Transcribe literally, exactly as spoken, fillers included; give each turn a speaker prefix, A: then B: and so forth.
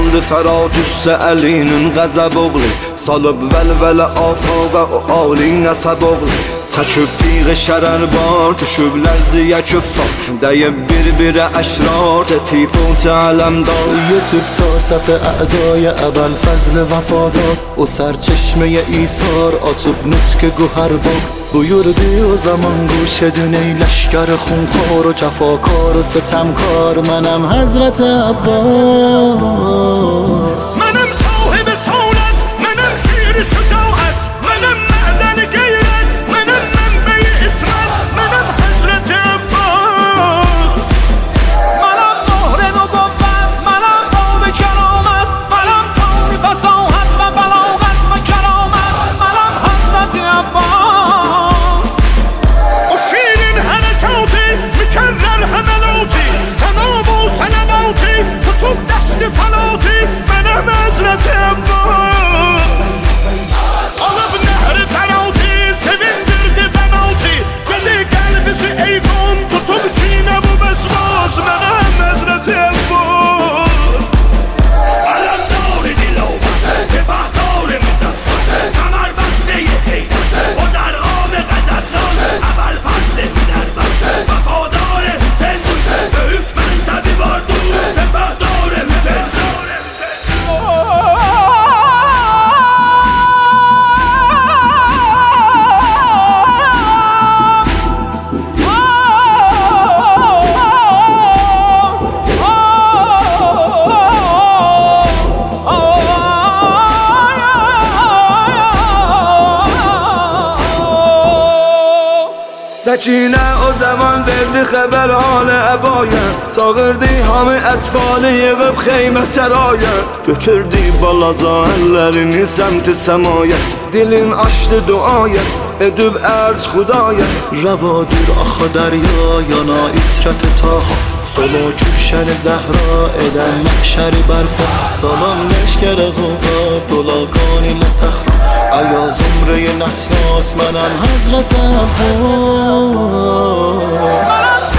A: oldu Ferhat üstə əlinin qəzəb oğlu Salıb vəlvələ afaqa o ali nəsəb oğlu Çəkib tiği şərər var, düşüb lərziyə küffar Dəyib bir-birə əşrar, zetib o cələmdar
B: یوتیوب تا صف اعدای ابل فضل وفادار و سرچشمه ایثار açıp nutk گوهر باغ buyurdu o zaman گوش دونه لشکر خونخوار و جفاکار و ستمکار منم حضرت عباس
C: منم صاحب سالت منم شیر شجاعت منم معدن غیرت منم منبع اسمت منم حضرت عباس منم مهر نبوت منم باب کرامت منم پاون فصاحت و بلاغت و کرامت منم حضرت عباس o şiirin harekatı mükerrer hemelati Senab و سلواتی tutup desti falati benim Hazreti Abbas alıp nehri ferati sevindirdi penaltı dedi kalbisi eyvan tutup çiğne bu besbas benim Hazreti Abbas alamdar dilovaz tebahdar mudaffaz kamar beste yehi o dar ağam gazadlan اول فصل در بس وفادار حسین به حکم منصبی واردو سپهدار حسین
A: سکینه o zaman verdi xəbər halı əbaya Çağırdı hamı ətfalı yığıb xeymə səraya Götürdü balaca əllərini səmti səmaya Dilin açdı duaya edib ərz xudaya
B: روادور آخا دریا یانا ایترت تاها سلا کشن زهرا ادم محشر برپا سلام لشکر غوغا دلاغانی لسهرا ایا زمره نسناس منم حضرت عباس